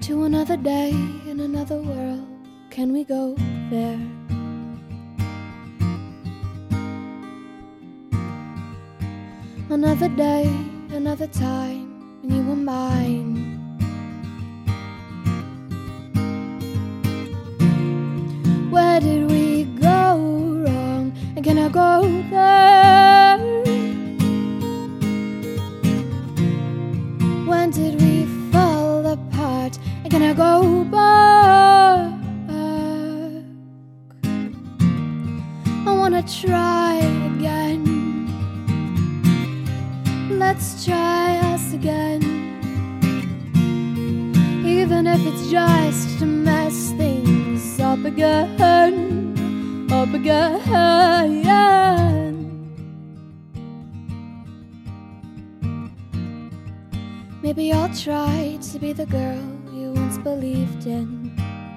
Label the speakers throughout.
Speaker 1: To another day in another world, can we go there? Another day, another time, when you were mine. Where did we go wrong, and can I go there? When did we fall apart, and can I go back? I wanna try again. Let's try us again. Even if it's just to mess things up again, up again. Maybe I'll try to be the girl you once believed in.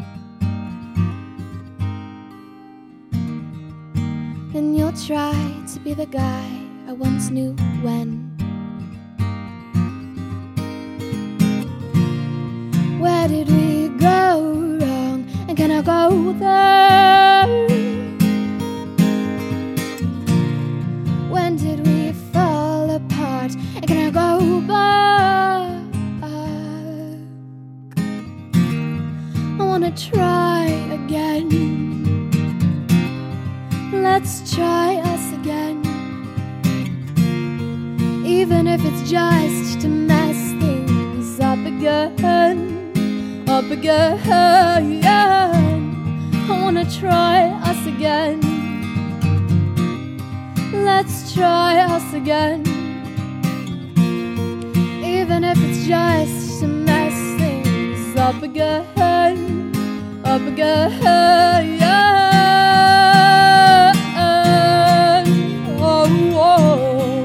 Speaker 1: Then you'll try to be the guy I once knew when. Where did we go wrong, and can I go there? When did we fall apart, and can I go back? I wanna try again. Let's try us again. Even if it's just to mess things up again, up again. I wanna try us again. Let's try us again. Even if it's just to mess things up again, up again. Oh, oh.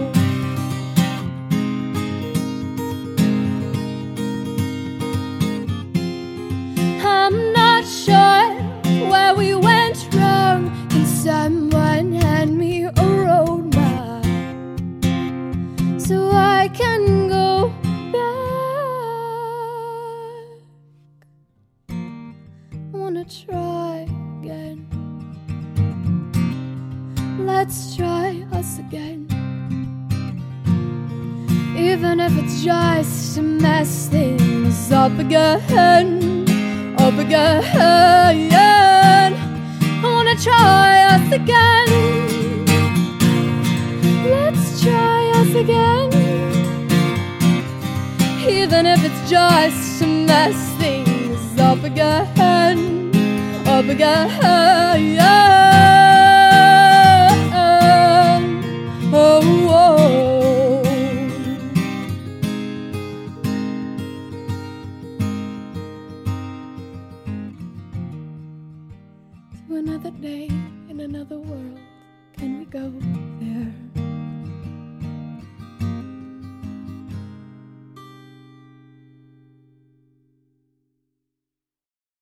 Speaker 1: I'm not sure where we went wrong. Can someone hand me a road map so I can go back? I wanna try again. Let's try us again. Even if it's just to mess things up again, up again. I wanna try us again. Let's try us again. Even if it's just to mess things up again, up again. Oh, oh. To another day in another world.